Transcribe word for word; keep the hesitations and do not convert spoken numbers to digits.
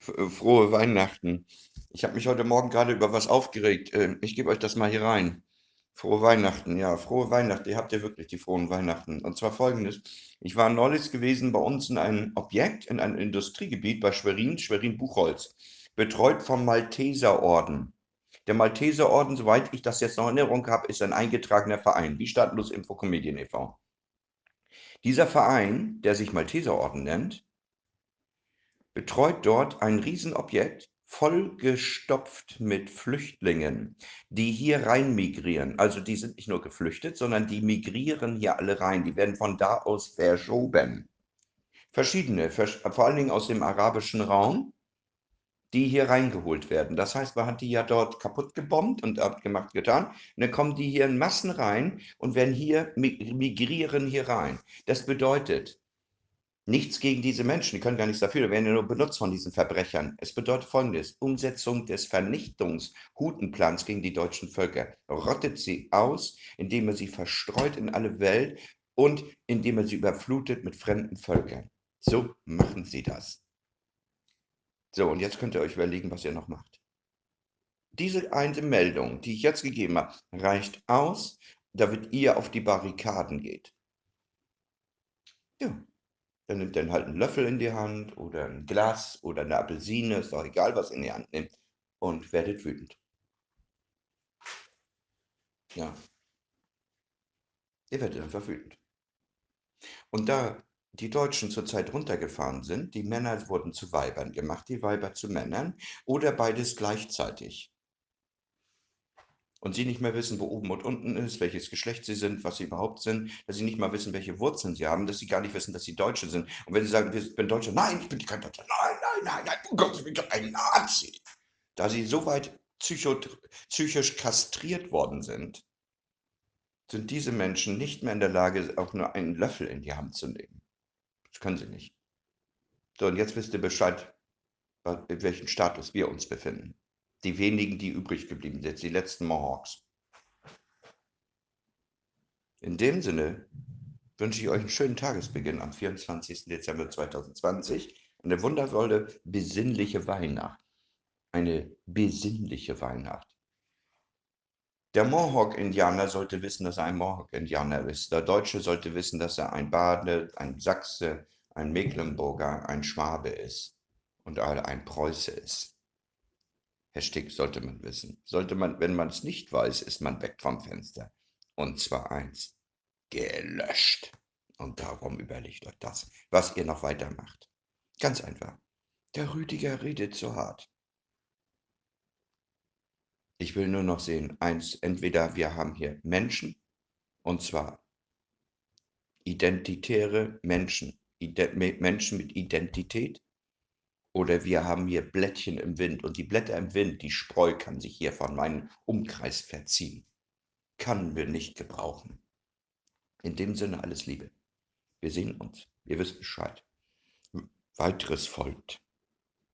F- äh, Frohe Weihnachten. Ich habe mich heute Morgen gerade über was aufgeregt. Ähm, Ich gebe euch das mal hier rein. Frohe Weihnachten, ja, frohe Weihnachten. Ihr habt ja wirklich die frohen Weihnachten. Und zwar folgendes. Ich war neulich gewesen bei uns in einem Objekt, in einem Industriegebiet bei Schwerin, Schwerin-Buchholz, betreut vom Malteserorden. Der Malteserorden, soweit ich das jetzt noch in Erinnerung habe, ist ein eingetragener Verein, wie Stadtlos Info Comedien e V. Dieser Verein, der sich Malteserorden nennt, betreut dort ein Riesenobjekt, vollgestopft mit Flüchtlingen, die hier rein migrieren. Also die sind nicht nur geflüchtet, sondern die migrieren hier alle rein. Die werden von da aus verschoben. Verschiedene, vor allen Dingen aus dem arabischen Raum, die hier reingeholt werden. Das heißt, man hat die ja dort kaputt gebombt und abgemacht getan. Und dann kommen die hier in Massen rein und werden hier migrieren hier rein. Das bedeutet, nichts gegen diese Menschen, die können gar nichts dafür, die werden ja nur benutzt von diesen Verbrechern. Es bedeutet Folgendes: Umsetzung des Vernichtungshutenplans gegen die deutschen Völker. Rottet sie aus, indem er sie verstreut in alle Welt und indem er sie überflutet mit fremden Völkern. So machen sie das. So, und jetzt könnt ihr euch überlegen, was ihr noch macht. Diese eine Meldung, die ich jetzt gegeben habe, reicht aus, damit ihr auf die Barrikaden geht. Ja, dann nimmt dann halt einen Löffel in die Hand oder ein Glas oder eine Apfelsine, ist doch egal, was ihr in die Hand nimmt, und werdet wütend. Ja, ihr werdet einfach wütend. Und da die Deutschen zurzeit runtergefahren sind, die Männer wurden zu Weibern gemacht, die Weiber zu Männern oder beides gleichzeitig. Und sie nicht mehr wissen, wo oben und unten ist, welches Geschlecht sie sind, was sie überhaupt sind, dass sie nicht mal wissen, welche Wurzeln sie haben, dass sie gar nicht wissen, dass sie Deutsche sind. Und wenn sie sagen, ich bin Deutscher, nein, ich bin kein Deutscher, nein, nein, nein, nein, du kommst wieder ein Nazi. Da sie so weit psycho psychisch kastriert worden sind, sind diese Menschen nicht mehr in der Lage, auch nur einen Löffel in die Hand zu nehmen. Das können sie nicht. So, und jetzt wisst ihr Bescheid, in welchem Status wir uns befinden. Die wenigen, die übrig geblieben sind, die letzten Mohawks. In dem Sinne wünsche ich euch einen schönen Tagesbeginn am vierundzwanzigsten Dezember zweitausendzwanzig. Eine wundervolle, besinnliche Weihnacht. Eine besinnliche Weihnacht. Der Mohawk-Indianer sollte wissen, dass er ein Mohawk-Indianer ist. Der Deutsche sollte wissen, dass er ein Bade, ein Sachse, ein Mecklenburger, ein Schwabe ist und ein Preuße ist. Herr Stick sollte man wissen. Sollte man, wenn man es nicht weiß, ist man weg vom Fenster. Und zwar eins: gelöscht. Und darum überlegt euch das, was ihr noch weitermacht. Ganz einfach. Der Rüdiger redet zu hart. Ich will nur noch sehen, eins, entweder wir haben hier Menschen, und zwar identitäre Menschen, Ide Menschen mit Identität, oder wir haben hier Blättchen im Wind und die Blätter im Wind, die Spreu kann sich hier von meinem Umkreis verziehen. Können wir nicht gebrauchen. In dem Sinne alles Liebe. Wir sehen uns. Ihr wisst Bescheid. Weiteres folgt.